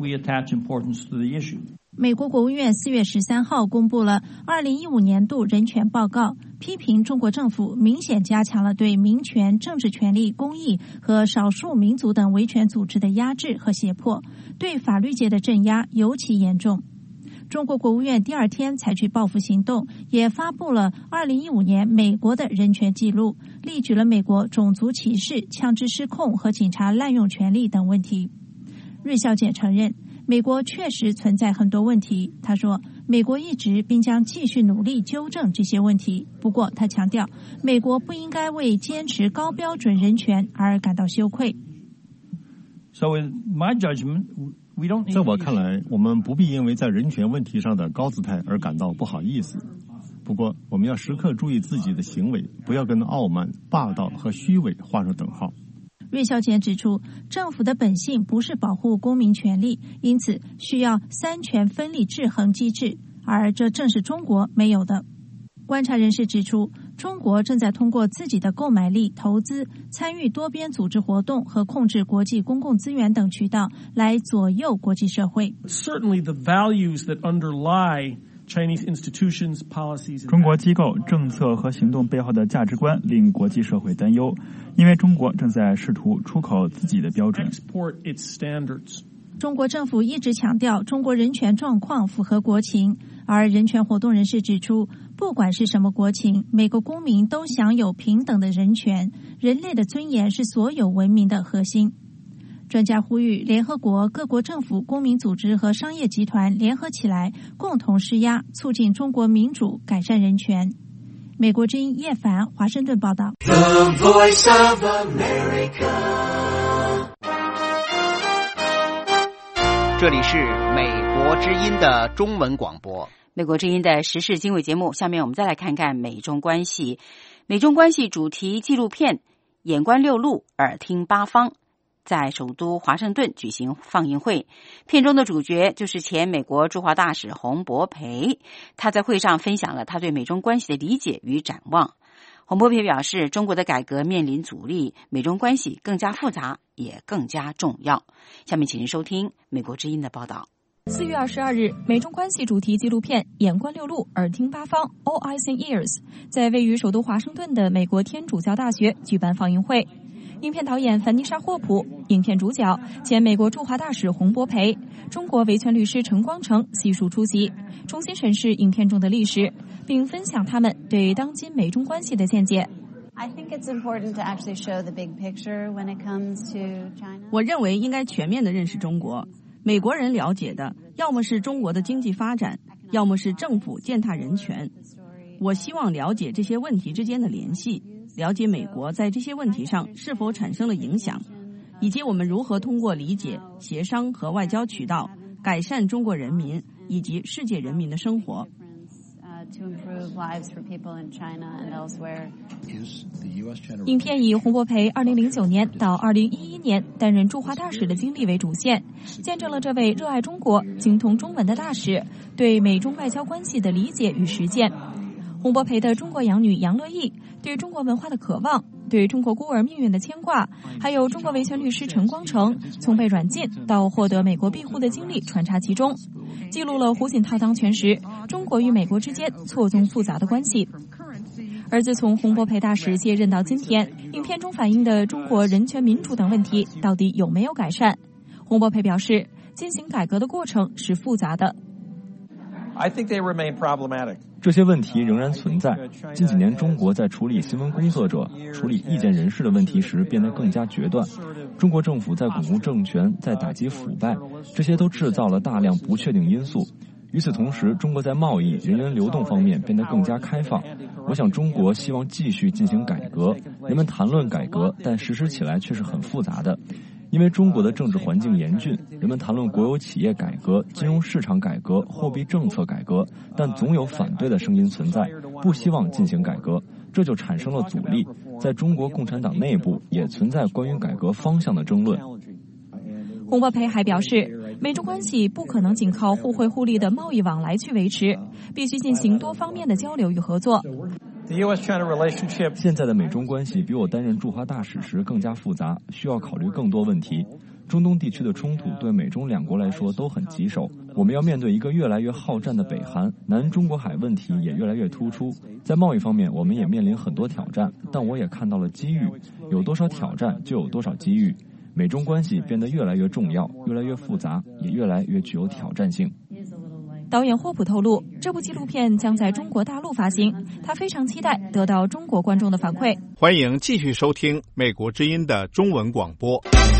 美国国务院四月十三号公布了二零一五年度人权报告，批评中国政府明显加强了对民权、政治权利、公益和少数民族等维权组织的压制和胁迫，对法律界的镇压尤其严重。中国国务院第二天采取报复行动，也发布了二零一五年美国的人权记录，列举了美国种族歧视、枪支失控和警察滥用权力等问题。瑞孝俭承认，美国确实存在很多问题。他说，美国一直并将继续努力纠正这些问题。不过，他强调，美国不应该为坚持高标准人权而感到羞愧。 So in my judgment, we don't. 在我看来，我们不必因为在人权问题上的高姿态而感到不好意思。不过，我们要时刻注意自己的行为，不要跟傲慢、霸道和虚伪画上等号。 瑞孝俭指出，政府的本性不是保护公民权利，因此需要三权分立制衡机制，而这正是中国没有的。观察人士指出，中国正在通过自己的购买力、投资、参与多边组织活动和控制国际公共资源等渠道来左右国际社会。 Certainly the values that underlie Chinese institutions, policies. 中国机构、政策和行动背后的价值观令国际社会担忧，因为中国正在试图出口自己的标准。 Export its standards. 中国政府一直强调中国人权状况符合国情，而人权活动人士指出，不管是什么国情，每个公民都享有平等的人权，人类的尊严是所有文明的核心。 专家呼吁联合国各国政府、公民组织和商业集团联合起来，共同施压，促进中国民主，改善人权。美国之音叶凡华盛顿报道。 The Voice of America。 这里是美国之音的中文广播。 美国之音的时事经纬节目，下面我们再来看看美中关系。美中关系主题纪录片《眼观六路，耳听八方》在首都华盛顿举行放映会。片中的主角就是前美国驻华大使洪博培，他在会上分享了他对美中关系的理解与展望。洪博培表示，中国的改革面临阻力，美中关系更加复杂，也更加重要。下面请您收听美国之音的报道。 四月二十二日，美中关系主题纪录片《眼观六路，耳听八方》 All Eyes and Ears 在位于首都华盛顿的美国天主教大学举办放映会。影片导演凡妮莎·霍普，影片主角前美国驻华大使洪博培，中国维权律师陈光诚悉数出席，重新审视影片中的历史，并分享他们对当今美中关系的见解。 I think it's important to actually show the big picture when it comes to China. 我认为应该全面地认识中国。美国人了解的，要么是中国的经济发展，要么是政府践踏人权。我希望了解这些问题之间的联系，了解美国在这些问题上是否产生了影响，以及我们如何通过理解、协商和外交渠道改善中国人民以及世界人民的生活。 To improve lives for people in China and elsewhere. 影片以洪博培二零零九年到二零一一年担任驻华大使的经历为主线，见证了这位热爱中国、精通中文的大使对美中外交关系的理解与实践。洪博培的中国养女杨乐意对中国文化的渴望，对中国孤儿命运的牵挂，还有中国维权律师陈光诚从被软禁到获得美国庇护的经历穿插其中，记录了胡锦涛当权时中国与美国之间错综复杂的关系。而自从洪博培大使接任到今天，影片中反映的中国人权民主等问题到底有没有改善？洪博培表示，进行改革的过程是复杂的。 I think they remain problematic. 这些问题仍然存在。近几年，中国在处理新闻工作者、处理意见人士的问题时变得更加决断。中国政府在巩固政权，在打击腐败，这些都制造了大量不确定因素。与此同时，中国在贸易、人员流动方面变得更加开放。我想，中国希望继续进行改革。人们谈论改革，但实施起来却是很复杂的。因为中国的政治环境严峻，人们谈论国有企业改革、金融市场改革、货币政策改革，但总有反对的声音存在，不希望进行改革，这就产生了阻力。在中国共产党内部也存在关于改革方向的争论。 洪博培还表示，美中关系不可能仅靠互惠互利的贸易往来去维持，必须进行多方面的交流与合作。 现在的美中关系比我担任驻华大使时更加复杂，需要考虑更多问题。中东地区的冲突对美中两国来说都很棘手，我们要面对一个越来越好战的北韩，南中国海问题也越来越突出。在贸易方面，我们也面临很多挑战，但我也看到了机遇，有多少挑战就有多少机遇。美中关系变得越来越重要，越来越复杂，也越来越具有挑战性。 导演霍普透露，这部纪录片将在中国大陆发行，他非常期待得到中国观众的反馈。 欢迎继续收听美国之音的中文广播。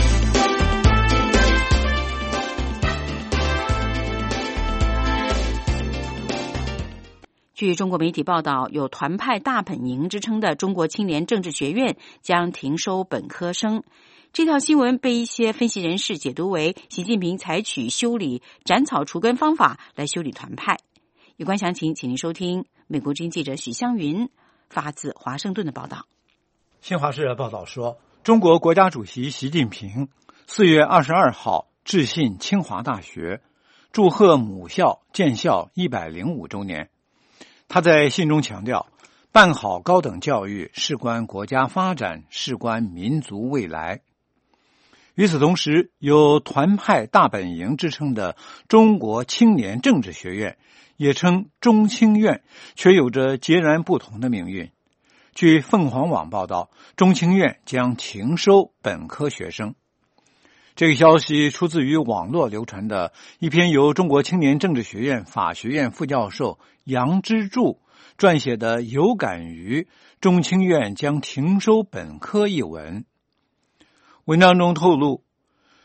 据中国媒体报道，有团派大本营之称的中国青年政治学院将停收本科生。这条新闻被一些分析人士解读为习近平采取修理斩草除根方法来修理团派。有关详情，请您收听美国之音记者许湘云发自华盛顿的报道。 新华社报道说，中国国家主席习近平四月二十二号致信清华大学，祝贺母校建校一百零五周年。他在信中强调，办好高等教育事关国家发展，事关民族未来。与此同时，有团派大本营之称的中国青年政治学院，也称中青院，却有着截然不同的命运。据凤凰网报道，中青院将停收本科学生。这个消息出自于网络流传的一篇由中国青年政治学院法学院副教授杨之柱撰写的《有感于中青院将停收本科》一文。文章中透露，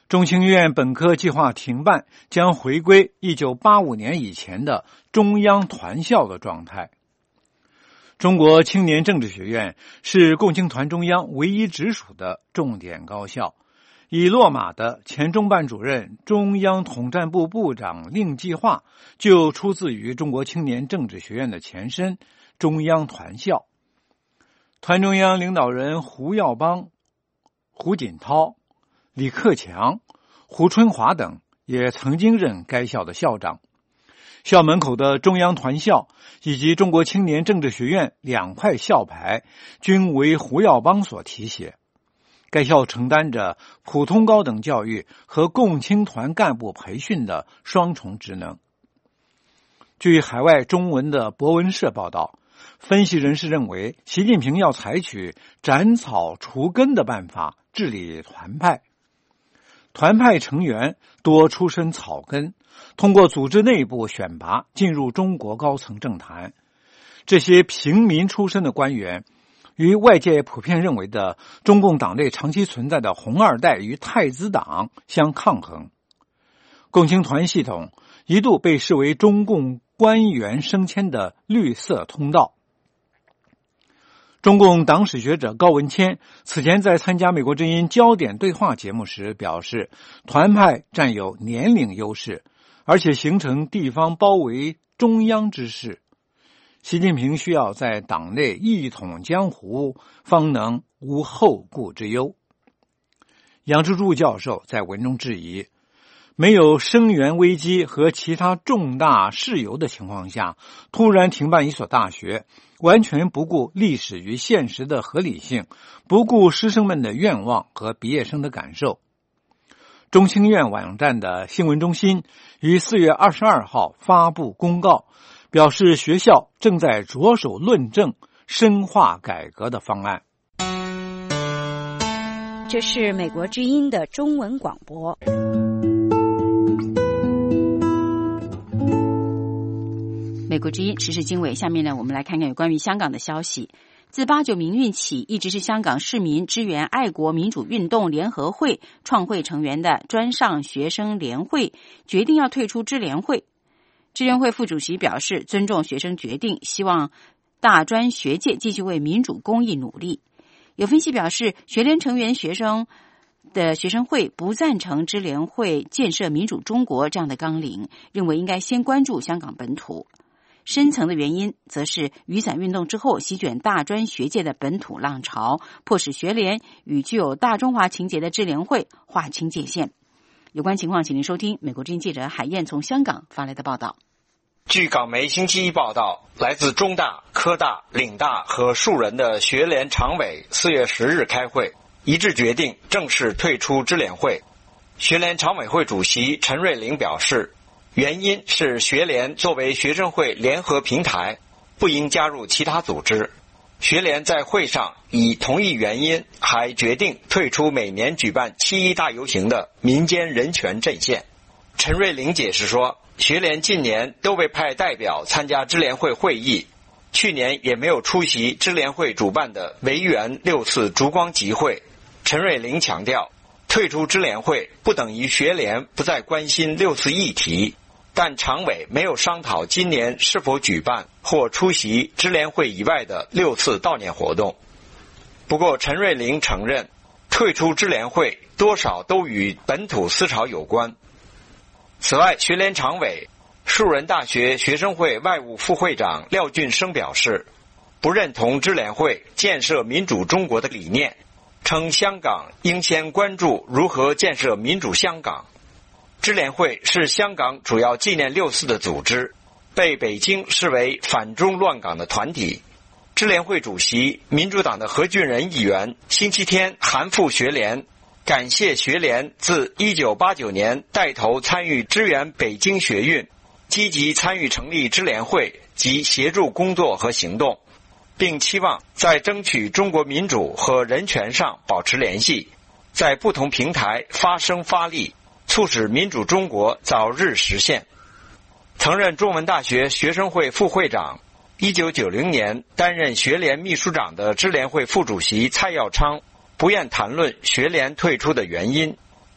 中青院本科计划停办，将回归一九八五年以前的中央团校的状态。中国青年政治学院是共青团中央唯一直属的重点高校，已落马的前中办主任、中央统战部部长令计划就出自于中国青年政治学院的前身中央团校。团中央领导人胡耀邦、胡锦涛、李克强、胡春华等也曾经任该校的校长。校门口的中央团校以及中国青年政治学院两块校牌均为胡耀邦所题写。该校承担着普通高等教育和共青团干部培训的双重职能。据海外中文的博文社报道，分析人士认为，习近平要采取斩草除根的办法治理团派。团派成员多出身草根，通过组织内部选拔进入中国高层政坛。这些平民出身的官员与外界普遍认为的中共党内长期存在的红二代与太子党相抗衡。共青团系统一度被视为中共官员升迁的绿色通道。中共党史学者高文谦此前在参加美国之音焦点对话节目时表示，团派占有年龄优势，而且形成地方包围中央之势。习近平需要在党内一统江湖，方能无后顾之忧。杨之柱教授在文中质疑，没有生源危机和其他重大事由的情况下，突然停办一所大学，完全不顾历史与现实的合理性，不顾师生们的愿望和毕业生的感受。中青院网站的新闻中心于四月二十二号发布公告，表示学校正在着手论证深化改革的方案。 这是美国之音的中文广播。 美国之音时事经纬，下面呢，我们来看看有关于香港的消息。自八九民运起，一直是香港市民支援爱国民主运动联合会创会成员的专上学生联会决定要退出支联会。支联会副主席表示尊重学生决定，希望大专学界继续为民主公益努力。有分析表示，学联成员学生的学生会不赞成支联会建设民主中国这样的纲领，认为应该先关注香港本土。深层的原因则是雨伞运动之后席卷大专学界的本土浪潮，迫使学联与具有大中华情结的支联会划清界限。有关情况请您收听美国之音记者海燕从香港发来的报道。 据港媒星期一报道，来自中大、科大、岭大和数人的学联常委四月十日开会，一致决定正式退出支联会。学联常委会主席陈瑞麟表示，原因是学联作为学生会联合平台，不应加入其他组织。学联在会上以同一原因，还决定退出每年举办七一大游行的民间人权阵线。陈瑞麟解释说，学联近年都被派代表参加支联会会议，去年也没有出席支联会主办的维园六次烛光集会。陈瑞麟强调，退出支联会不等于学联不再关心六四议题，但常委没有商讨今年是否举办或出席支联会以外的六次悼念活动。不过陈瑞麟承认，退出支联会多少都与本土思潮有关。此外，学联常委、树人大学学生会外务副会长廖俊生表示，不认同支联会建设民主中国的理念，称香港应先关注如何建设民主香港。支联会是香港主要纪念六四的组织，被北京视为反中乱港的团体。支联会主席民主党的何俊仁议员星期天函复学联，感谢学联自一九八九年带头参与支援北京学运，积极参与成立支联会及协助工作和行动，并期望在争取中国民主和人权上保持联系，在不同平台发声发力，促使民主中国早日实现。曾任中文大学学生会副会长，一九九零年担任学联秘书长的支联会副主席蔡耀昌不愿谈论学联退出的原因，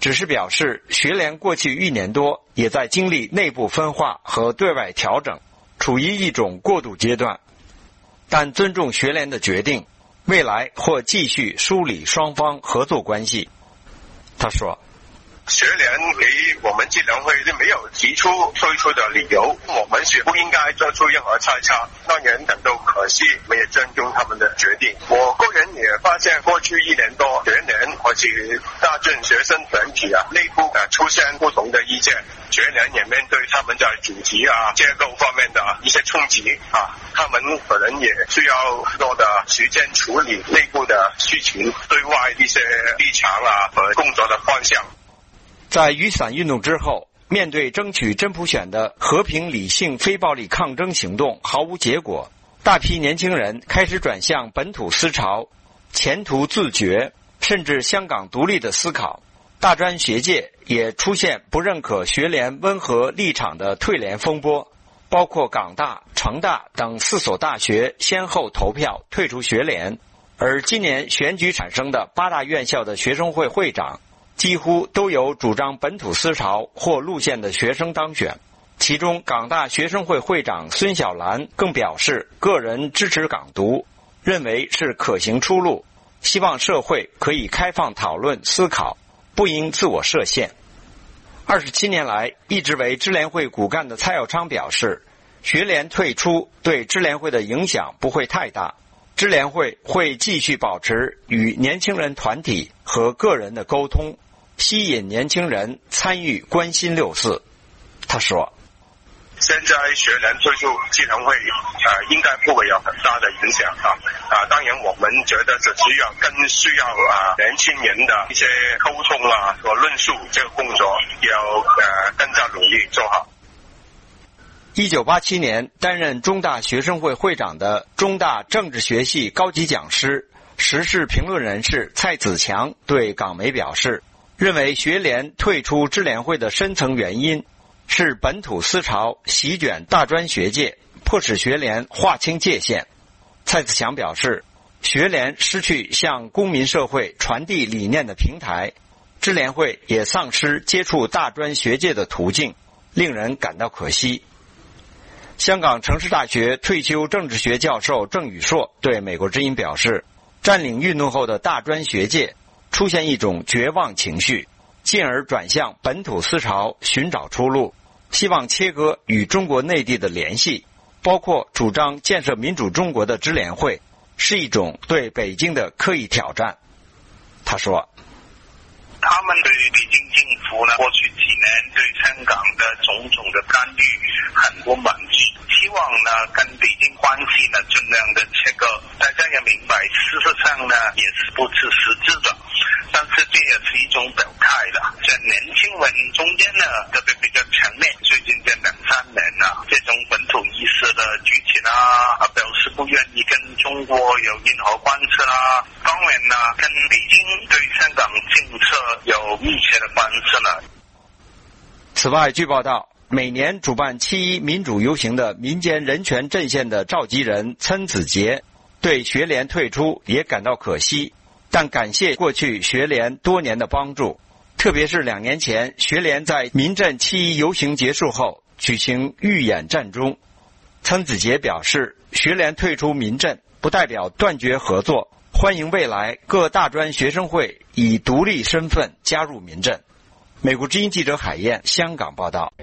只是表示学联过去一年多也在经历内部分化和对外调整，处于一种过渡阶段，但尊重学联的决定，未来或继续梳理双方合作关系。他说， 学联给我们智联会没有提出退出的理由，我们是不应该做出任何猜测，当然感到可惜，我们也尊重他们的决定。我个人也发现过去一年多，学联或是大专学生团体啊内部啊出现不同的意见，学联也面对他们在主题啊结构方面的一些冲击啊，他们可能也需要多的时间处理内部的事情，对外一些立场啊和工作的方向。 在雨伞运动之后，面对争取真普选的和平理性非暴力抗争行动毫无结果，大批年轻人开始转向本土思潮、前途自决，甚至香港独立的思考。大专学界也出现不认可学联温和立场的退联风波，包括港大、成大等四所大学先后投票退出学联，而今年选举产生的八大院校的学生会会长几乎都由主张本土思潮或路线的学生当选，其中港大学生会会长孙小兰更表示个人支持港独，认为是可行出路，希望社会可以开放讨论思考，不应自我设限。二十七年来一直为支联会骨干的蔡耀昌表示，学联退出对支联会的影响不会太大，支联会会继续保持与年轻人团体和个人的沟通，吸引年轻人参与关心六四。他说， 现在学联退出智联会呃，应该不会有很大的影响啊啊！当然我们觉得这需要更需要啊年轻人的一些沟通啊和论述，这个工作要呃更加努力做好。 一九八七年担任中大学生会会长的中大政治学系高级讲师、时事评论人士蔡子强对港媒表示，认为学联退出支联会的深层原因是本土思潮席卷大专学界，迫使学联划清界限。蔡子强表示，学联失去向公民社会传递理念的平台，支联会也丧失接触大专学界的途径，令人感到可惜。香港城市大学退休政治学教授郑宇硕对美国之音表示，占领运动后的大专学界出现一种绝望情绪，进而转向本土思潮寻找出路，希望切割与中国内地的联系，包括主张建设民主中国的支联会，是一种对北京的刻意挑战。他说， 他们对北京政府呢，过去几年对香港的种种的干预很不满意，希望呢跟北京关系呢尽量的切割。大家也明白，事实上呢也是不是实质的，但是这也是一种表态的。在年轻人中间呢，特别比较强烈，最近这两三年呢，这种本土意识的举起啦，表示不愿意跟中国有任何关系啦。当然呢，跟北京对香港政策有密切的关系了。 此外，据报道，每年主办七一民主游行的民间人权阵线的召集人岑子杰对学联退出也感到可惜，但感谢过去学联多年的帮助，特别是两年前学联在民阵七一游行结束后举行预演战中。岑子杰表示，学联退出民阵不代表断绝合作，欢迎未来各大专学生会以独立身份加入民阵。美国之音记者海燕香港报道。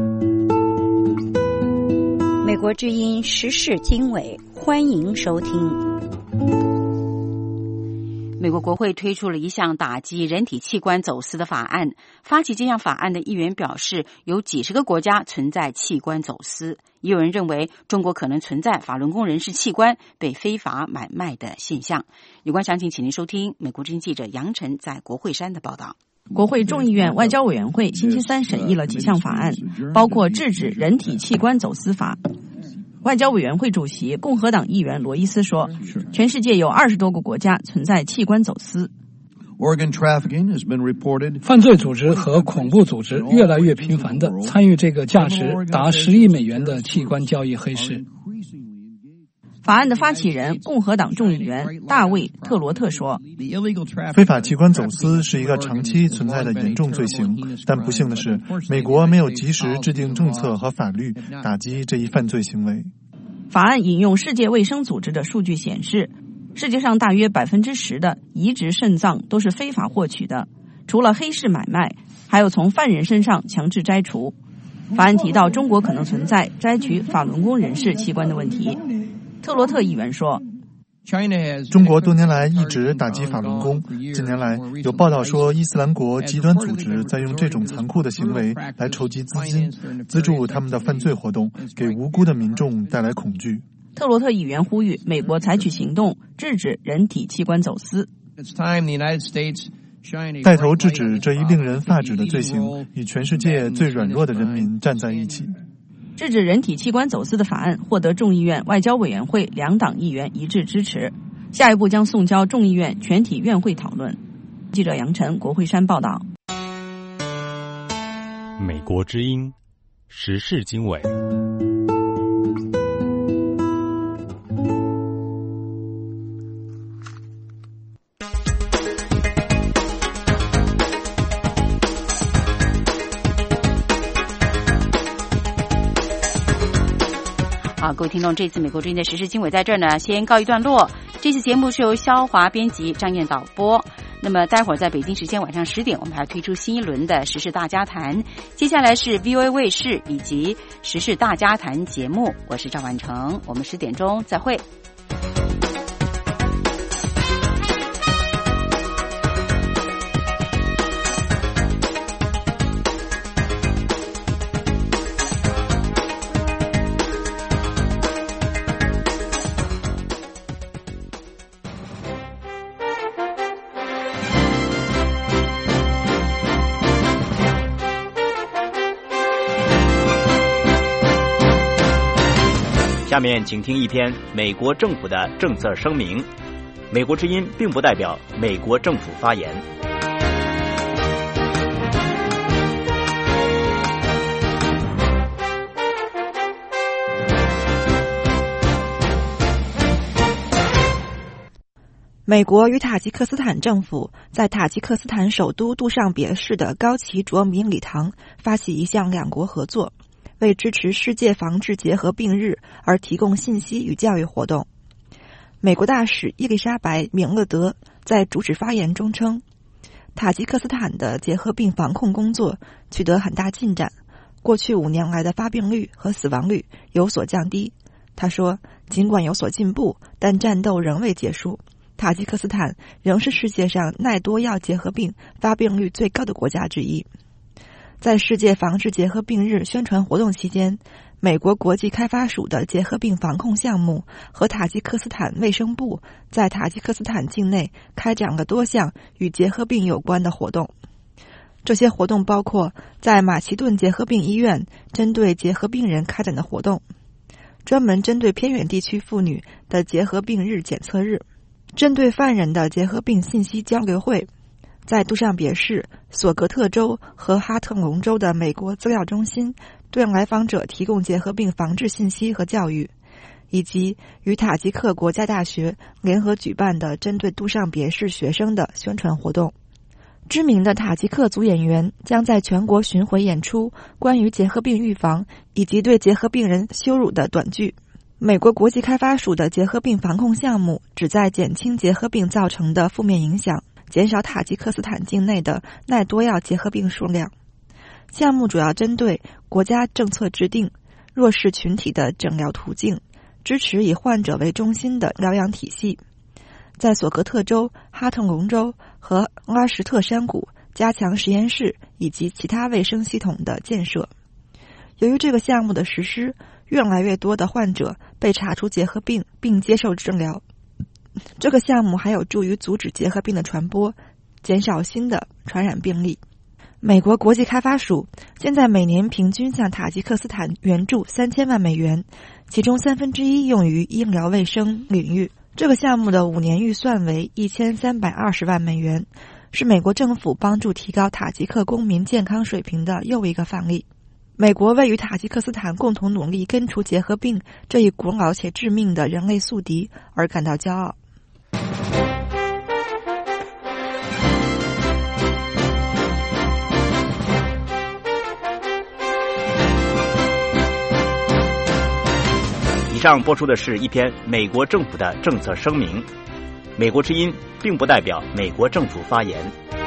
美国之音时事经纬，欢迎收听。 美国国会推出了一项打击人体器官走私的法案。发起这项法案的议员表示，有几十个国家存在器官走私，也有人认为中国可能存在法轮功人士器官被非法买卖的现象。有关详情，请您收听美国之音记者杨晨在国会山的报道。 国会众议院外交委员会星期三审议了几项法案，包括制止人体器官走私法。外交委员会主席共和党议员罗伊斯说，全世界有二十多个国家存在器官走私。 犯罪组织和恐怖组织越来越频繁地参与这个价值达十亿美元的器官交易黑市。 法案的发起人共和党众议员大卫·特罗特说： 非法器官走私是一个长期存在的严重罪行，但不幸的是，美国没有及时制定政策和法律打击这一犯罪行为。 法案引用世界卫生组织的数据显示，世界上大约百分之十的移植肾脏都是非法获取的，除了黑市买卖，还有从犯人身上强制摘除。法案提到中国可能存在摘取法轮功人士器官的问题。特罗特议员说， 中国多年来一直打击法轮功，近年来有报道说伊斯兰国极端组织在用这种残酷的行为来筹集资金，资助他们的犯罪活动，给无辜的民众带来恐惧。 特罗特议员呼吁美国采取行动，制止人体器官走私。 带头制止这一令人发指的罪行，与全世界最软弱的人民站在一起。 制止人体器官走私的法案获得众议院外交委员会两党议员一致支持，下一步将送交众议院全体院会讨论。记者杨晨，国会山报道。 美国之音时事经纬。 好，各位听众，这次美国之音的时事经纬在这儿呢，先告一段落。这次节目是由肖华编辑，张燕导播。那么待会儿在北京时间晚上十点，我们还推出新一轮的时事大家谈。接下来是 V O A 卫视以及时事大家谈节目，我是赵婉成，我们十点钟再会。 下面请听一篇美国政府的政策声明。美国之音并不代表美国政府发言。 美国与塔吉克斯坦政府在塔吉克斯坦首都杜尚别市的高旗卓米礼堂发起一项两国合作，为支持世界防治结核病日而提供信息与教育活动。美国大使伊丽莎白·米勒德在主旨发言中称，塔吉克斯坦的结核病防控工作取得很大进展，过去五年来的发病率和死亡率有所降低。他说，尽管有所进步，但战斗仍未结束。塔吉克斯坦仍是世界上耐多药结核病发病率最高的国家之一。在世界防治结核病日宣传活动期间，美国国际开发署的结核病防控项目和塔吉克斯坦卫生部在塔吉克斯坦境内开展了多项与结核病有关的活动。这些活动包括在马其顿结核病医院针对结核病人开展的活动，专门针对偏远地区妇女的结核病日检测日，针对犯人的结核病信息交流会，在杜尚别市、索格特州和哈特隆州的美国资料中心对来访者提供结核病防治信息和教育，以及与塔吉克国家大学联合举办的针对杜尚别市学生的宣传活动。知名的塔吉克族演员将在全国巡回演出关于结核病预防以及对结核病人羞辱的短剧。美国国际开发署的结核病防控项目旨在减轻结核病造成的负面影响，减少塔吉克斯坦境内的耐多药结核病数量。项目主要针对国家政策制定、弱势群体的诊疗途径、支持以患者为中心的疗养体系，在索格特州、哈特隆州和拉什特山谷加强实验室以及其他卫生系统的建设。由于这个项目的实施，越来越多的患者被查出结核病并接受治疗。这个项目还有助于阻止结核病的传播，减少新的传染病例。美国国际开发署现在每年平均向塔吉克斯坦援助三千万美元，其中三分之一用于医疗卫生领域。这个项目的五年预算为一千三百二十万美元，是美国政府帮助提高塔吉克公民健康水平的又一个范例。 美国为与塔吉克斯坦共同努力根除结核病这一古老且致命的人类宿敌而感到骄傲。 以上播出的是一篇美国政府的政策声明。美国之音并不代表美国政府发言。